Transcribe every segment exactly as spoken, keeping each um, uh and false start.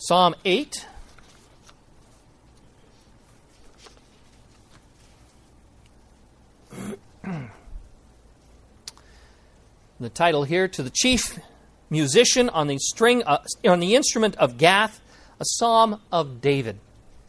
Psalm eight. The title here, to the chief musician on the string, uh, on the instrument of Gath, a psalm of David.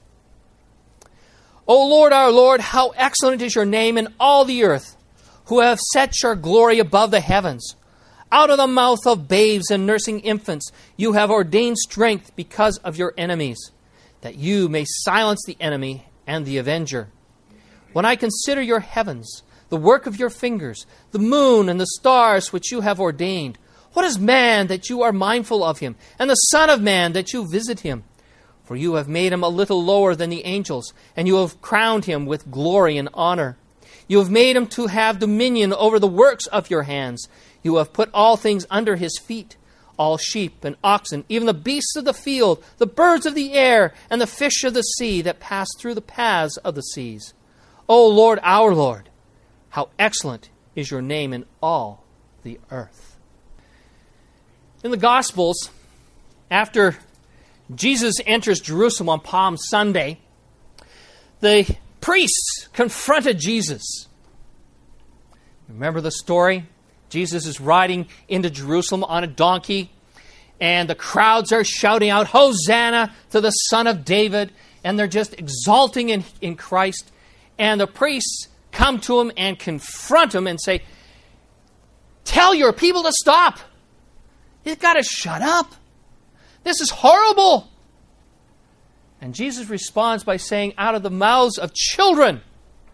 O Lord, our Lord, how excellent is your name in all the earth, who have set your glory above the heavens. Out of the mouth of babes and nursing infants, you have ordained strength because of your enemies, that you may silence the enemy and the avenger. When I consider your heavens, the work of your fingers, the moon and the stars which you have ordained, what is man that you are mindful of him, and the son of man that you visit him? For you have made him a little lower than the angels, and you have crowned him with glory and honor. You have made him to have dominion over the works of your hands. You have put all things under his feet, all sheep and oxen, even the beasts of the field, the birds of the air, and the fish of the sea that pass through the paths of the seas. O Lord, our Lord, how excellent is your name in all the earth. In the Gospels, after Jesus enters Jerusalem on Palm Sunday, the priests confronted Jesus. Remember the story? Jesus is riding into Jerusalem on a donkey, and the crowds are shouting out, Hosanna to the Son of David, and they're just exalting in, in Christ. And the priests come to him and confront him and say, tell your people to stop. You've got to shut up. This is horrible. And Jesus responds by saying, out of the mouths of children,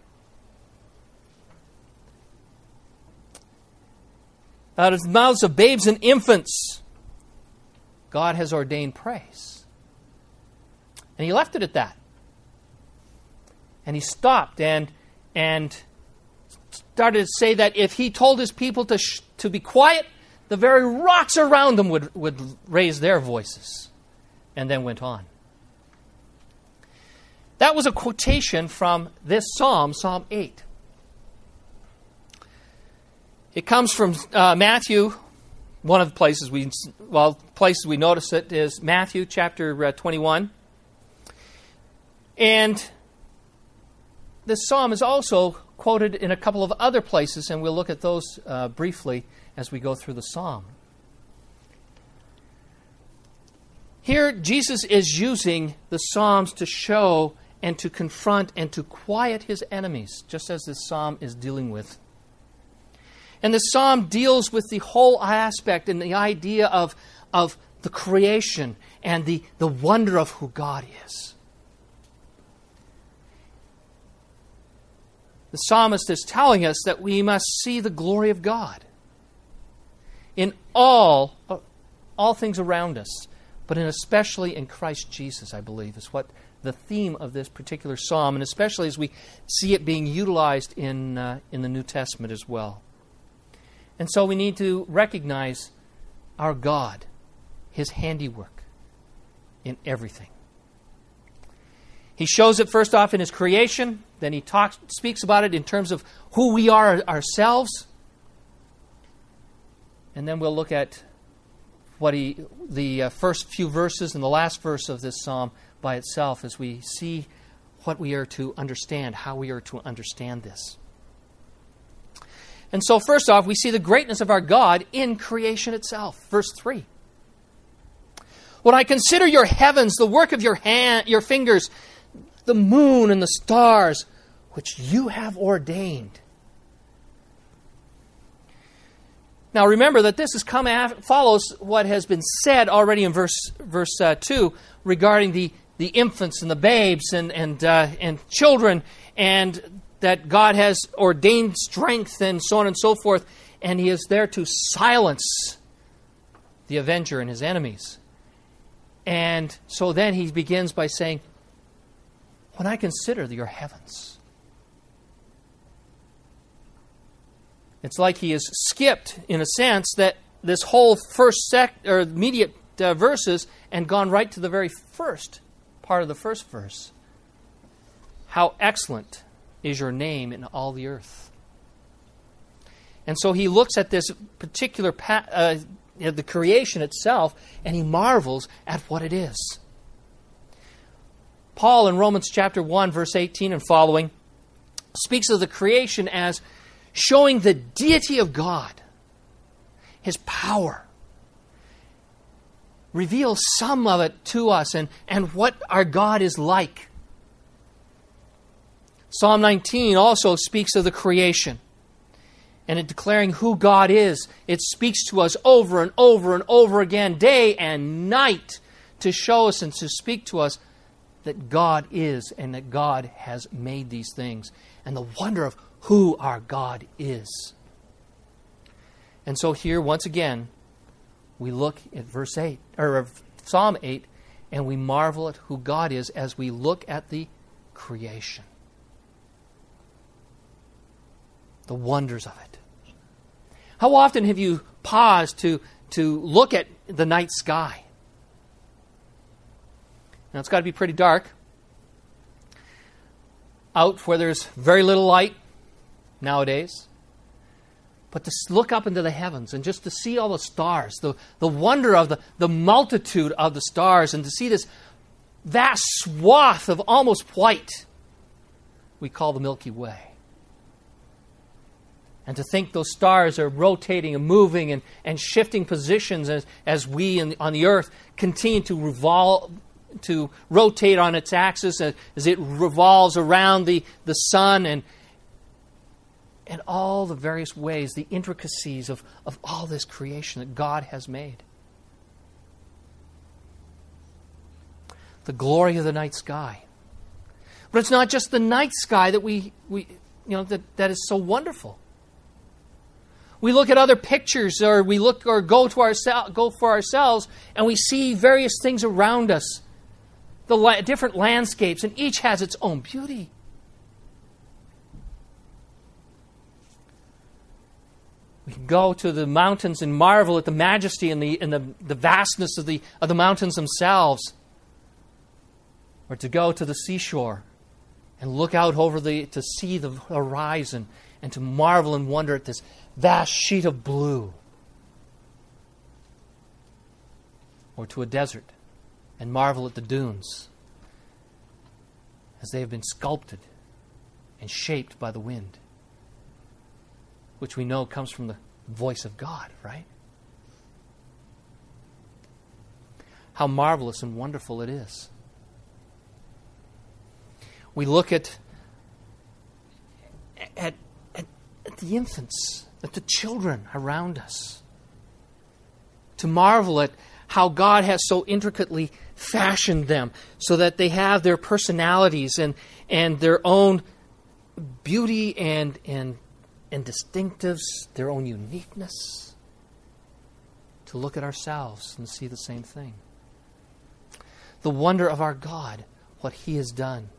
out of the mouths of babes and infants, God has ordained praise. And he left it at that. And he stopped and and started to say that if he told his people to sh- to be quiet, the very rocks around them would, would raise their voices. And then went on. That was a quotation from this psalm, Psalm eight. It comes from uh, Matthew. One of the places we, well, places we notice it is Matthew chapter uh, twenty-one. And this psalm is also quoted in a couple of other places, and we'll look at those uh, briefly as we go through the psalm. Here, Jesus is using the psalms to show and to confront and to quiet his enemies, just as this psalm is dealing with. And the psalm deals with the whole aspect and the idea of, of the creation and the, the wonder of who God is. The psalmist is telling us that we must see the glory of God in all, all things around us, but in especially in Christ Jesus, I believe, is what the theme of this particular psalm, and especially as we see it being utilized in, uh, in the New Testament as well. And so we need to recognize our God, his handiwork in everything. He shows it first off in his creation, then he talks, speaks about it in terms of who we are ourselves, and then we'll look at what he, the uh, first few verses and the last verse of this psalm by itself as we see what we are to understand, how we are to understand this. And so first off, we see the greatness of our God in creation itself. Verse three. When I consider your heavens, the work of your hand, your fingers, the moon and the stars, which you have ordained. Now remember that this is come after, follows what has been said already in verse verse uh, two regarding the, the infants and the babes and and uh, and children, and that God has ordained strength and so on and so forth, and he is there to silence the avenger and his enemies. And so then he begins by saying, when I consider your heavens. It's like he has skipped, in a sense, that this whole first sec or immediate uh, verses and gone right to the very first part of the first verse. How excellent is your name in all the earth. And so he looks at this particular pa- uh, the creation itself, and he marvels at what it is. Paul in Romans chapter one, verse eighteen and following, speaks of the creation as showing the deity of God, His power. Reveals some of it to us and, and what our God is like. Psalm nineteen also speaks of the creation. And in declaring who God is, it speaks to us over and over and over again, day and night, to show us and to speak to us that God is and that God has made these things. And the wonder of who our God is. And so here, once again, we look at verse eight, or Psalm eight, and we marvel at who God is as we look at the creation. The wonders of it. How often have you paused to, to look at the night sky? Now, it's got to be pretty dark. Out where there's very little light nowadays. But to look up into the heavens and just to see all the stars, the, the wonder of the, the multitude of the stars, and to see this vast swath of almost white we call the Milky Way. And to think those stars are rotating and moving and, and shifting positions as, as we in, on the earth continue to revolve, to rotate on its axis as, as it revolves around the, the sun, and, and all the various ways, the intricacies of, of all this creation that God has made. The glory of the night sky. But it's not just the night sky that we, we you know, that, that is so wonderful. We look at other pictures, or we look or go to ourselves, go for ourselves, and we see various things around us, the la- different landscapes, and each has its own beauty. We can go to the mountains and marvel at the majesty and the and the, the vastness of the of the mountains themselves, or to go to the seashore and look out over the to see the horizon and to marvel and wonder at this vast sheet of blue. Or to a desert and marvel at the dunes as they have been sculpted and shaped by the wind, which we know comes from the voice of God, right? How marvelous and wonderful it is. We look at at, at, at the infants, at the children around us, to marvel at how God has so intricately fashioned them so that they have their personalities and, and their own beauty and, and, and distinctives, their own uniqueness. To look at ourselves and see the same thing. The wonder of our God, what He has done.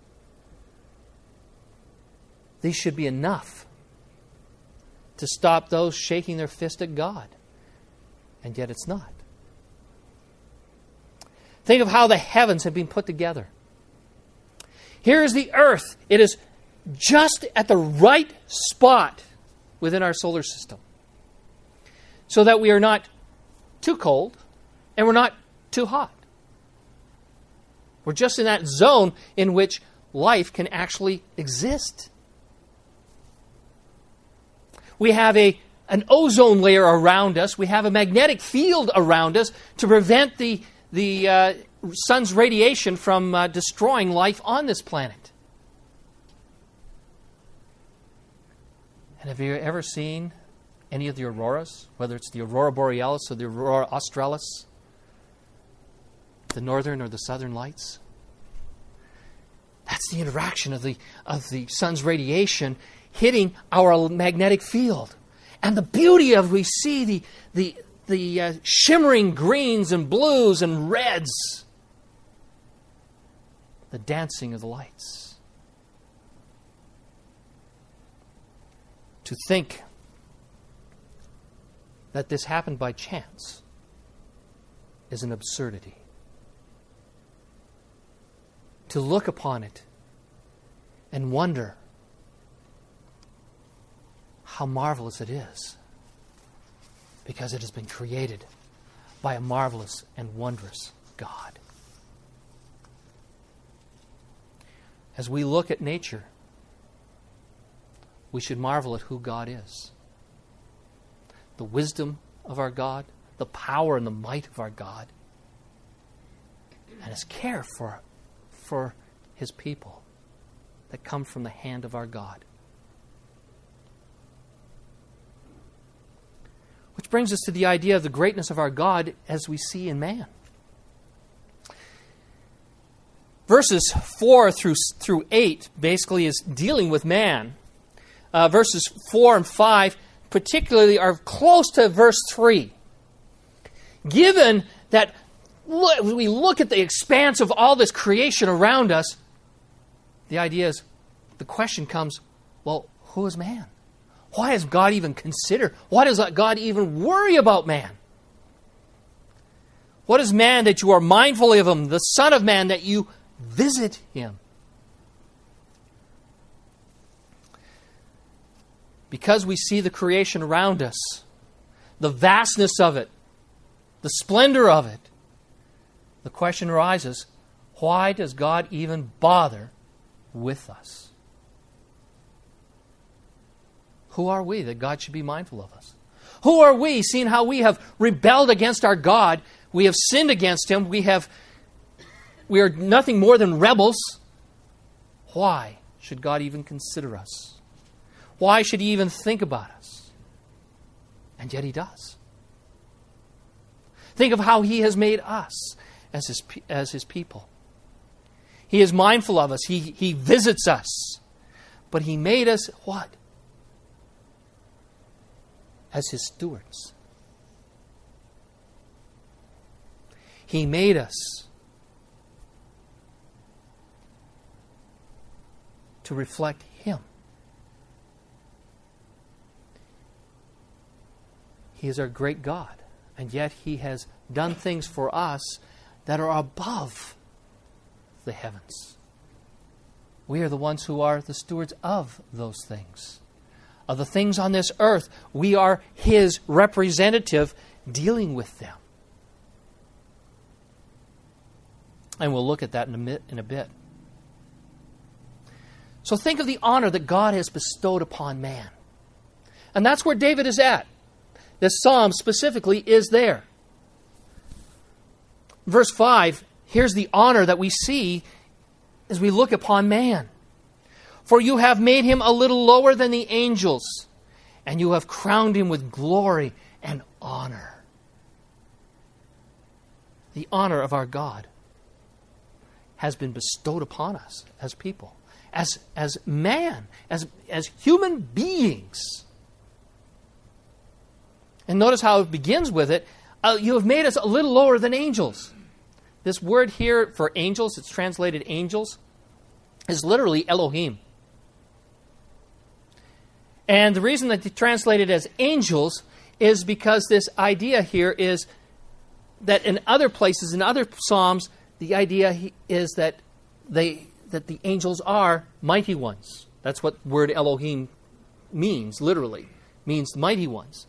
These should be enough to stop those shaking their fist at God. And yet it's not. Think of how the heavens have been put together. Here is the earth. It is just at the right spot within our solar system, so that we are not too cold and we're not too hot. We're just in that zone in which life can actually exist. We have a, an ozone layer around us. We have a magnetic field around us to prevent the, the uh, sun's radiation from uh, destroying life on this planet. And have you ever seen any of the auroras, whether it's the aurora borealis or the aurora australis, the northern or the southern lights? That's the interaction of the of the sun's radiation hitting our magnetic field. And the beauty of, we see the, the, the uh, shimmering greens and blues and reds. The dancing of the lights. To think that this happened by chance is an absurdity. To look upon it and wonder how marvelous it is, because it has been created by a marvelous and wondrous God. as we look at nature, we should marvel at who God is. The wisdom of our God, the power and the might of our God, and His care for, for His people that come from the hand of our God. Which brings us to the idea of the greatness of our God as we see in man. Verses four through, through eight basically is dealing with man. Uh, verses four and five particularly are close to verse three. Given that look, we look at the expanse of all this creation around us, the idea is, the question comes, well, who is man? Why does God even consider? Why does God even worry about man? What is man that you are mindful of him? The Son of Man that you visit him. Because we see the creation around us, the vastness of it, the splendor of it, the question arises, why does God even bother with us? Who are we that God should be mindful of us? Who are we, seeing how we have rebelled against our God, we have sinned against Him, we have we are nothing more than rebels? Why should God even consider us? Why should He even think about us? And yet He does. Think of how He has made us as His, as His people. He is mindful of us. He, he visits us. But He made us what? As His stewards. He made us to reflect Him. He is our great God, and yet He has done things for us that are above the heavens. We are the ones who are the stewards of those things. Of the things on this earth, we are His representative dealing with them. And we'll look at that in a bit. In a bit. So think of the honor that God has bestowed upon man. And that's where David is at. This psalm specifically is there. Verse five, here's the honor that we see as we look upon man. For you have made him a little lower than the angels, and you have crowned him with glory and honor. The honor of our God has been bestowed upon us as people, as, as man, as, as human beings. And notice how it begins with it. Uh, you have made us a little lower than angels. This word here for angels, it's translated angels, is literally Elohim. And the reason that they translate it as angels is because this idea here is that in other places, in other psalms, the idea is that they that the angels are mighty ones. That's what word Elohim means, literally. Means mighty ones.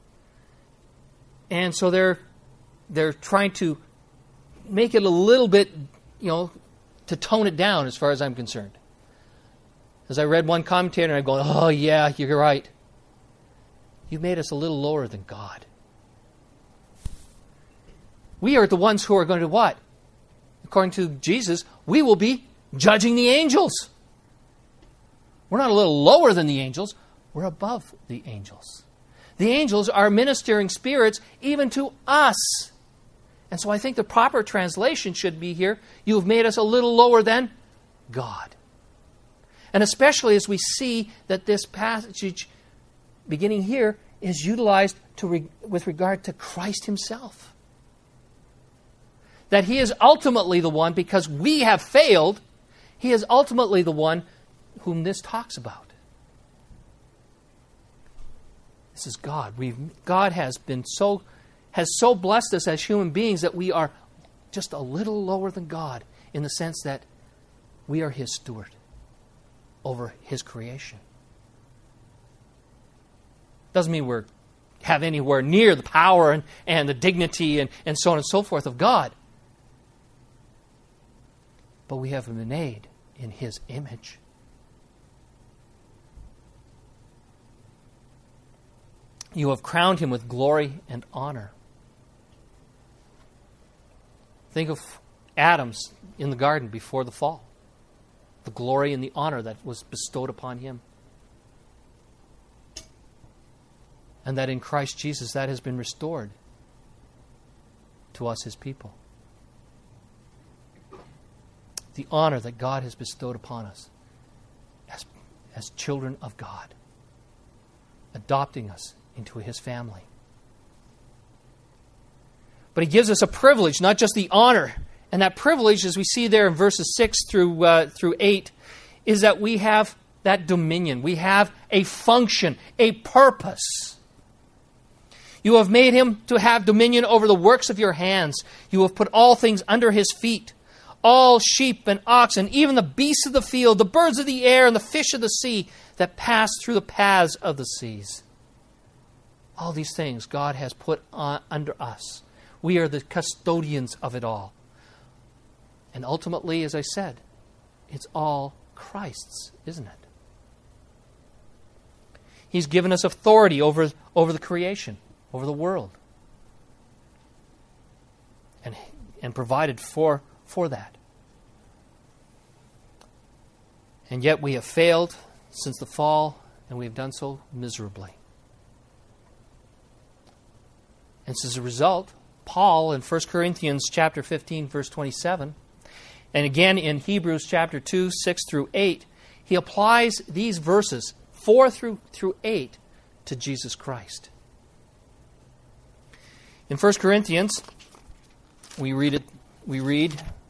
And so they're they're trying to make it a little bit, you know, to tone it down as far as I'm concerned. As I read one commentator, and I'm going, oh yeah, you're right. You made us a little lower than God. We are the ones who are going to what? According to Jesus, we will be judging the angels. We're not a little lower than the angels. We're above the angels. The angels are ministering spirits even to us. And so I think the proper translation should be here, you have made us a little lower than God. And especially as we see that this passage beginning here is utilized to re- with regard to Christ Himself. That He is ultimately the one, because we have failed, He is ultimately the one whom this talks about. This is God. We've, God has been so has so blessed us as human beings that we are just a little lower than God in the sense that we are His steward over His creation. Doesn't mean we're have anywhere near the power and, and the dignity and, and so on and so forth of God. But we have been made in His image. You have crowned Him with glory and honor. Think of Adam's in the garden before the fall. The glory and the honor that was bestowed upon him. And that in Christ Jesus that has been restored to us, His people. The honor that God has bestowed upon us as, as children of God, adopting us into His family. But He gives us a privilege, not just the honor. And that privilege, as we see there in verses six through uh, through eight, is that we have that dominion. We have a function, a purpose. You have made Him to have dominion over the works of your hands. You have put all things under His feet. All sheep and oxen, even the beasts of the field, the birds of the air, and the fish of the sea that pass through the paths of the seas. All these things God has put on, under us. We are the custodians of it all. And ultimately, as I said, it's all Christ's, isn't it? He's given us authority over, over the creation, over the world. And, and provided for, for that. And yet we have failed since the fall, and we have done so miserably. And as a result, Paul in First Corinthians chapter fifteen, verse twenty-seven, and again in Hebrews chapter two, six through eight, he applies these verses, four through, through eight, to Jesus Christ. In First Corinthians, we read it, we read,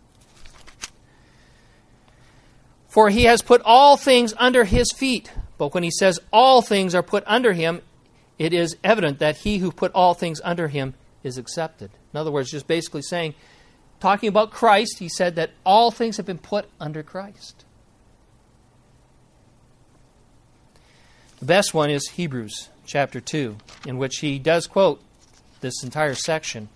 "For He has put all things under His feet." But when he says all things are put under Him, it is evident that He who put all things under Him is accepted. In other words, just basically saying, talking about Christ, he said that all things have been put under Christ. The best one is Hebrews chapter two, in which he does quote this entire section.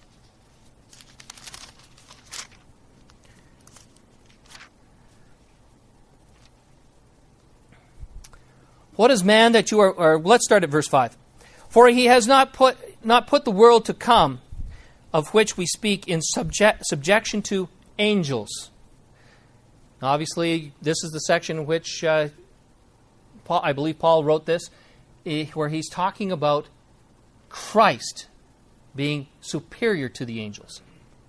What is man that you are, or let's start at verse five. "For He has not put not put the world to come, of which we speak, in subject, subjection to angels." Now, obviously, this is the section in which uh, Paul, I believe Paul wrote this, where he's talking about Christ being superior to the angels.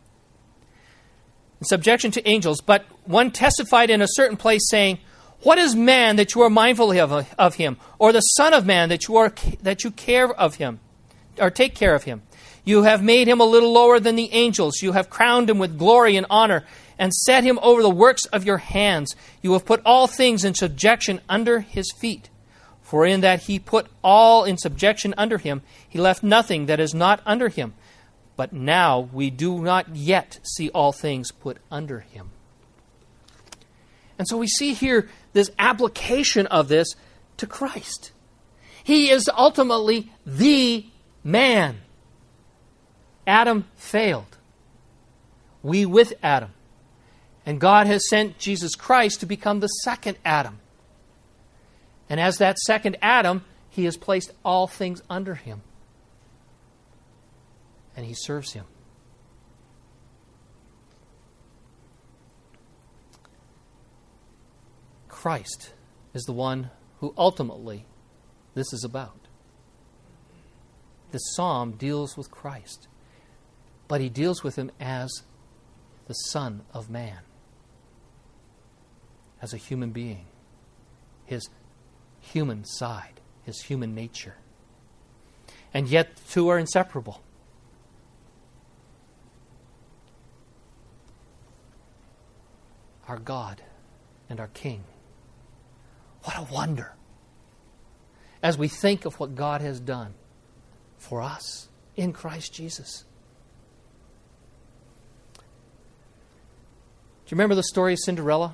In subjection to angels, but one testified in a certain place, saying, "What is man that you are mindful of, of him, or the Son of Man that you are that you care of him, or take care of him? You have made him a little lower than the angels. You have crowned him with glory and honor, and set him over the works of your hands. You have put all things in subjection under his feet. For in that he put all in subjection under him, he left nothing that is not under him. But now we do not yet see all things put under him." And so we see here this application of this to Christ. He is ultimately the man. Adam failed. We with Adam. And God has sent Jesus Christ to become the second Adam. And as that second Adam, He has placed all things under Him. And He serves Him. Christ is the one who ultimately this is about. This psalm deals with Christ, but he deals with Him as the Son of Man, as a human being, His human side, His human nature. And yet the two are inseparable. Our God and our King. What a wonder, as we think of what God has done for us in Christ Jesus. Do you remember the story of Cinderella?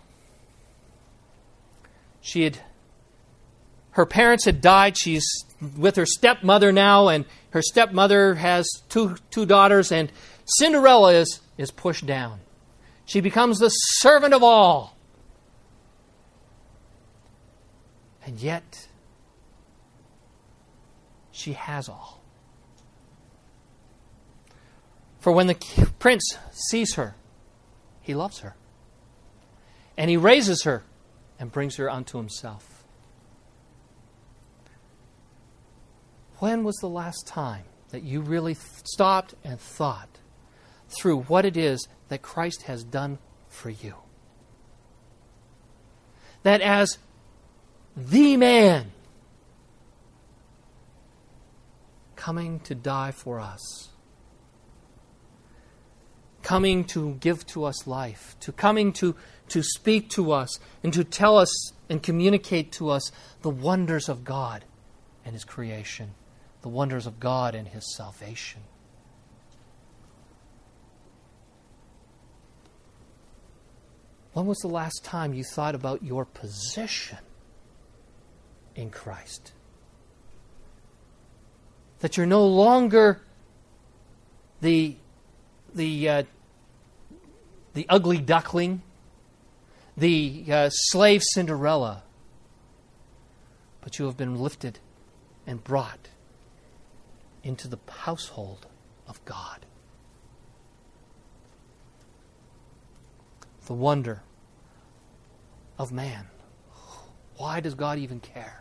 She had, her parents had died. She's with her stepmother now, and her stepmother has two, two daughters, and Cinderella is, is pushed down. She becomes the servant of all. And yet, she has all. For when the prince sees her, he loves her. And he raises her and brings her unto himself. When was the last time that you really stopped and thought through what it is that Christ has done for you? That as the man coming to die for us, coming to give to us life, to coming to, to speak to us and to tell us and communicate to us the wonders of God and His creation, the wonders of God and His salvation. When was the last time you thought about your position in Christ? That you're no longer the, the, uh, the ugly duckling, the uh, slave Cinderella, but you have been lifted and brought into the household of God. The wonder of man. Why does God even care?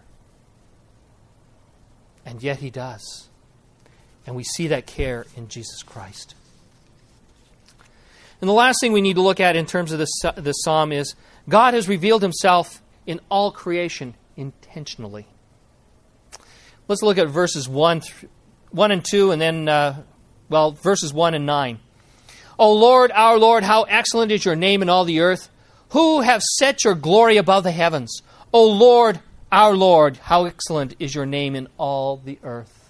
And yet He does. And we see that care in Jesus Christ. And the last thing we need to look at in terms of this, this psalm is God has revealed Himself in all creation intentionally. Let's look at verses one, one and two, and then, uh, well, verses one and nine. O Lord, our Lord, how excellent is your name in all the earth. Who have set your glory above the heavens? O Lord, our Lord, how excellent is your name in all the earth.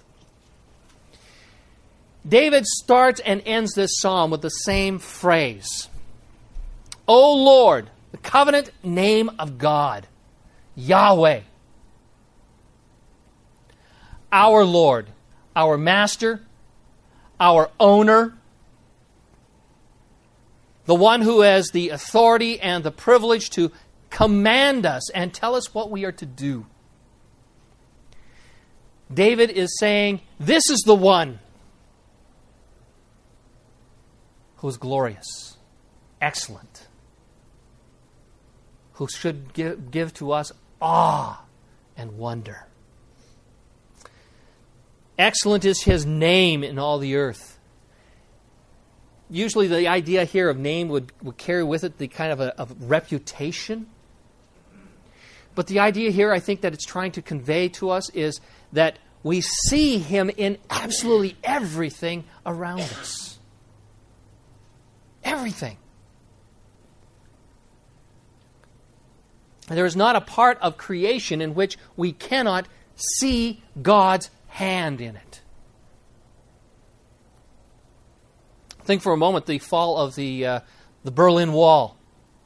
David starts and ends this psalm with the same phrase. O Lord, the covenant name of God, Yahweh. Our Lord, our Master, our Owner, the one who has the authority and the privilege to command us and tell us what we are to do. David is saying, this is the one who is glorious, excellent, who should give, give to us awe and wonder. Excellent is His name in all the earth. Usually the idea here of name would, would carry with it the kind of a of reputation. But the idea here, I think, that it's trying to convey to us is that we see Him in absolutely everything around us. Everything. There is not a part of creation in which we cannot see God's hand in it. Think for a moment the fall of the uh, the Berlin Wall.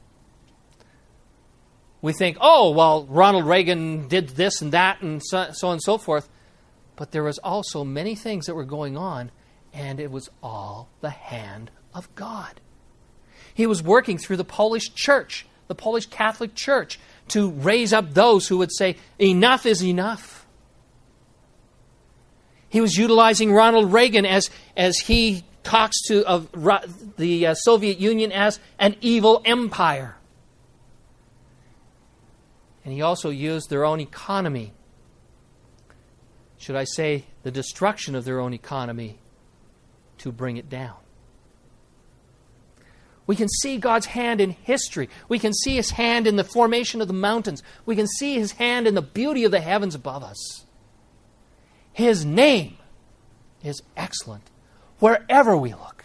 We think, oh, well, Ronald Reagan did this and that and so, so on and so forth. But there was also many things that were going on, and it was all the hand of God. He was working through the Polish church, the Polish Catholic Church, to raise up those who would say, enough is enough. He was utilizing Ronald Reagan as, as he talks to of the uh, Soviet Union as an evil empire. And he also used their own economy, should I say the destruction of their own economy, to bring it down. We can see God's hand in history. We can see His hand in the formation of the mountains. We can see His hand in the beauty of the heavens above us. His name is excellent wherever we look.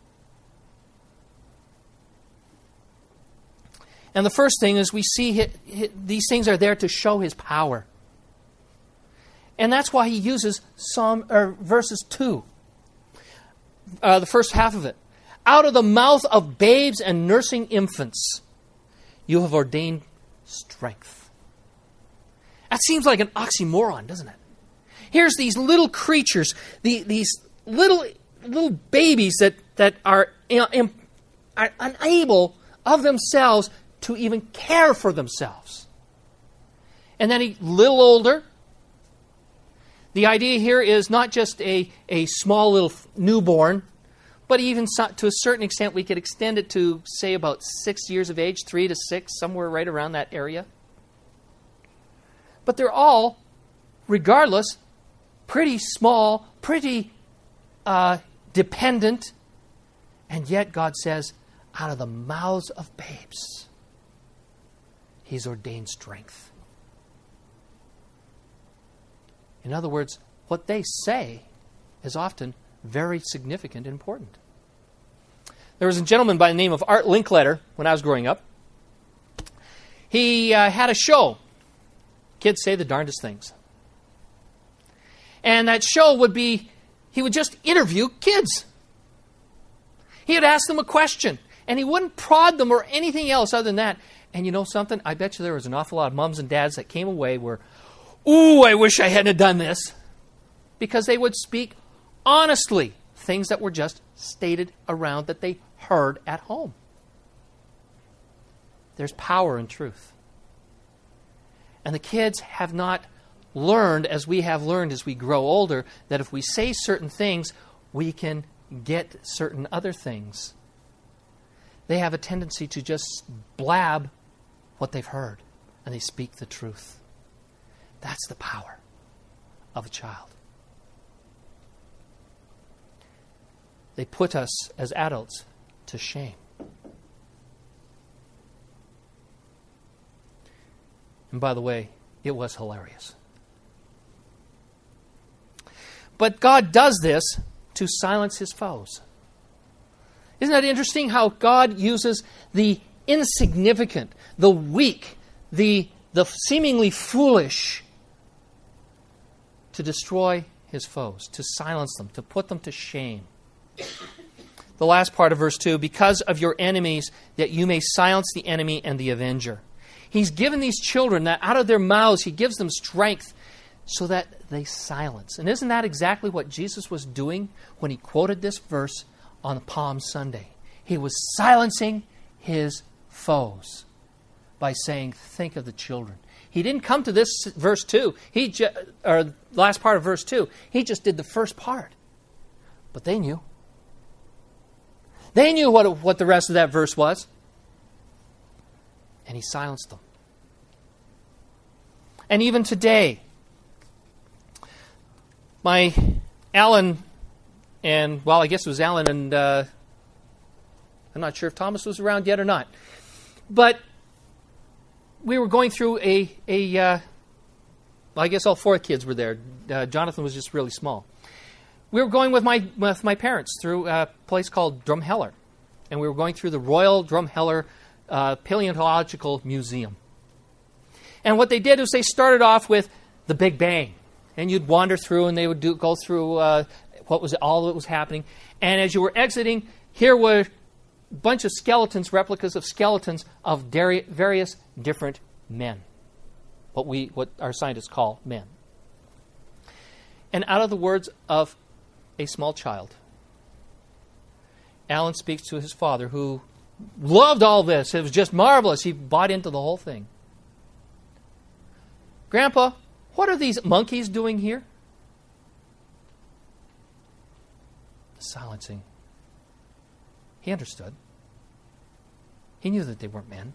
And the first thing is we see his, his, these things are there to show His power. And that's why He uses Psalm or verses two, uh, the first half of it. Out of the mouth of babes and nursing infants, you have ordained strength. That seems like an oxymoron, doesn't it? Here's these little creatures, the, these little little babies that, that are, are unable of themselves to even care for themselves. And then a little older. The idea here is not just a, a small little newborn, but even so, to a certain extent we could extend it to, say, about six years of age, three to six, somewhere right around that area. But they're all, regardless, pretty small, pretty uh, dependent, and yet God says, out of the mouths of babes, He's ordained strength. In other words, what they say is often very significant and important. There was a gentleman by the name of Art Linkletter when I was growing up. He uh, had a show. Kids say the darndest things. And that show would be, he would just interview kids. He would ask them a question, and he wouldn't prod them or anything else other than that. And you know something? I bet you there was an awful lot of moms and dads that came away where, ooh, I wish I hadn't done this. Because they would speak honestly things that were just stated around that they heard at home. There's power in truth. And the kids have not learned, as we have learned as we grow older, that if we say certain things, we can get certain other things. They have a tendency to just blab what they've heard, and they speak the truth. That's the power of a child. They put us as adults to shame. And by the way, it was hilarious. But God does this to silence His foes. Isn't that interesting how God uses the insignificant, the weak, the, the seemingly foolish to destroy His foes, to silence them, to put them to shame? The last part of verse two, because of your enemies, that you may silence the enemy and the avenger. He's given these children that out of their mouths, He gives them strength so that they silence. And isn't that exactly what Jesus was doing when He quoted this verse on Palm Sunday? He was silencing His foes by saying, think of the children. He didn't come to this verse two, he ju- or last part of verse two. He just did the first part. But they knew. They knew what, what the rest of that verse was. And He silenced them. And even today, my Alan and, well, I guess it was Alan and, uh, I'm not sure if Thomas was around yet or not. But we were going through a, a uh, well, I guess all four kids were there. Uh, Jonathan was just really small. We were going with my with my parents through a place called Drumheller. And we were going through the Royal Drumheller uh, Paleontological Museum. And what they did was they started off with the Big Bang. And you'd wander through and they would do, go through uh, what was all that was happening. And as you were exiting, here were a bunch of skeletons, replicas of skeletons of dari- various different men. What we, what our scientists call men. And out of the words of a small child, Alan speaks to his father, who loved all this. It was just marvelous. He bought into the whole thing. Grandpa, what are these monkeys doing here? Silencing. He understood. He knew that they weren't men.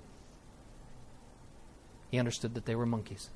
He understood that they were monkeys.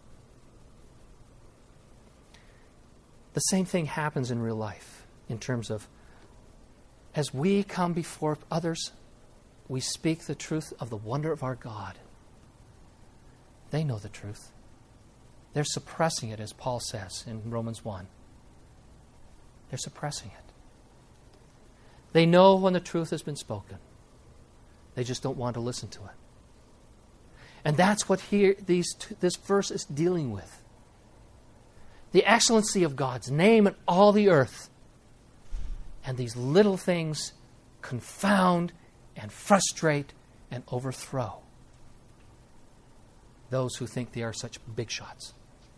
The same thing happens in real life in terms of as we come before others, we speak the truth of the wonder of our God. They know the truth. They're suppressing it, as Paul says in Romans one. They're suppressing it. They know when the truth has been spoken. They just don't want to listen to it. And that's what here these this verse is dealing with. The excellency of God's name in all the earth. And these little things confound and frustrate and overthrow those who think they are such big shots.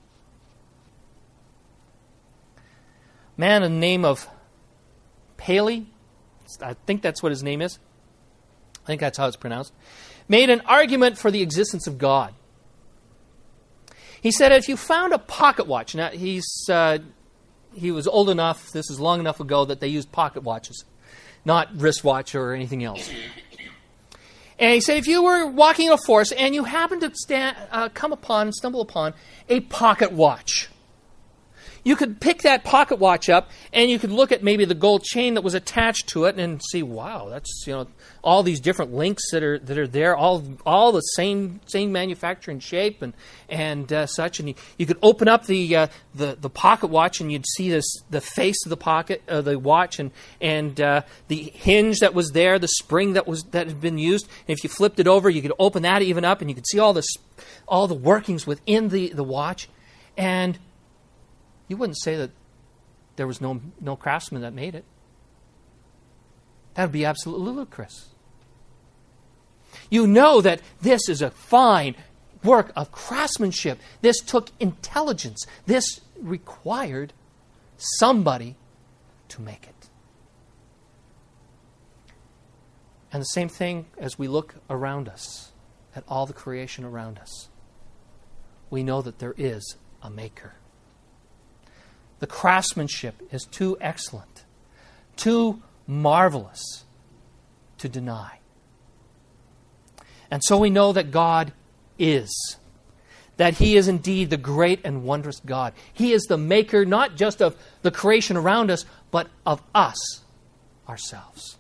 Man in the name of Paley, I think that's what his name is. I think that's how it's pronounced, made an argument for the existence of God. He said if you found a pocket watch, now he's uh, he was old enough, this is long enough ago that they used pocket watches, not wristwatch or anything else. And he said if you were walking in a forest and you happened to stand, uh, come upon, stumble upon a pocket watch, you could pick that pocket watch up and you could look at maybe the gold chain that was attached to it and see, wow, that's, you know, all these different links that are that are there, all all the same same manufacturing shape and and uh, such. And you, you could open up the uh, the the pocket watch and you'd see this the face of the pocket uh, the watch and and uh, the hinge that was there, the spring that was that had been used. And if you flipped it over, you could open that even up and you could see all this all the workings within the the watch. And you wouldn't say that there was no no craftsman that made it. That would be absolutely ludicrous. You know that this is a fine work of craftsmanship. This took intelligence. This required somebody to make it. And the same thing as we look around us, at all the creation around us. We know that there is a maker. The craftsmanship is too excellent, too marvelous to deny. And so we know that God is, that He is indeed the great and wondrous God. He is the maker not just of the creation around us, but of us ourselves.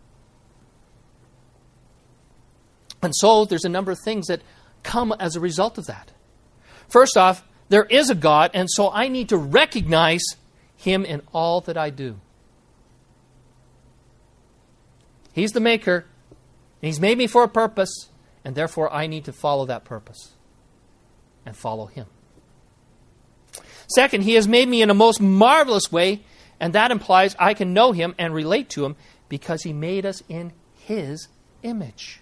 And so there's a number of things that come as a result of that. First off, there is a God, and so I need to recognize Him in all that I do. He's the maker, and He's made me for a purpose, and therefore I need to follow that purpose and follow Him. Second, He has made me in a most marvelous way, and that implies I can know Him and relate to Him because He made us in His image.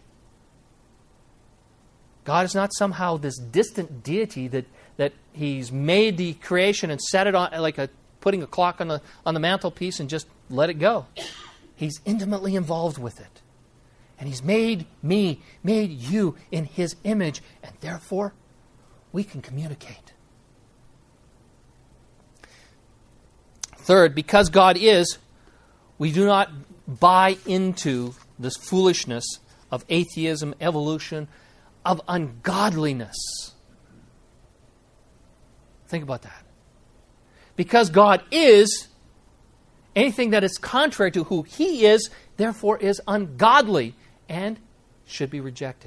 God is not somehow this distant deity that, that He's made the creation and set it on like a putting a clock on the on the mantelpiece and just let it go. He's intimately involved with it. And He's made me, made you in His image, and therefore we can communicate. Third, because God is, we do not buy into this foolishness of atheism, evolution, of ungodliness. Think about that. Because God is, anything that is contrary to who He is, therefore is ungodly and should be rejected.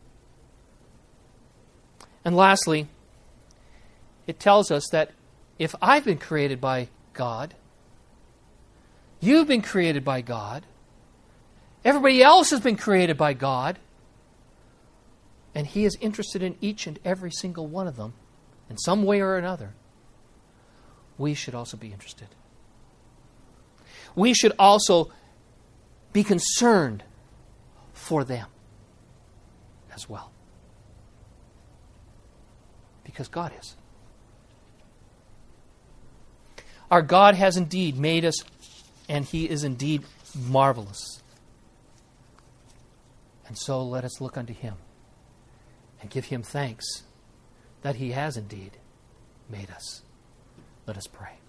And lastly, it tells us that if I've been created by God, you've been created by God, everybody else has been created by God, and He is interested in each and every single one of them in some way or another, we should also be interested. We should also be concerned for them as well. Because God is. Our God has indeed made us, and He is indeed marvelous. And so let us look unto Him and give Him thanks that He has indeed made us. Let us pray.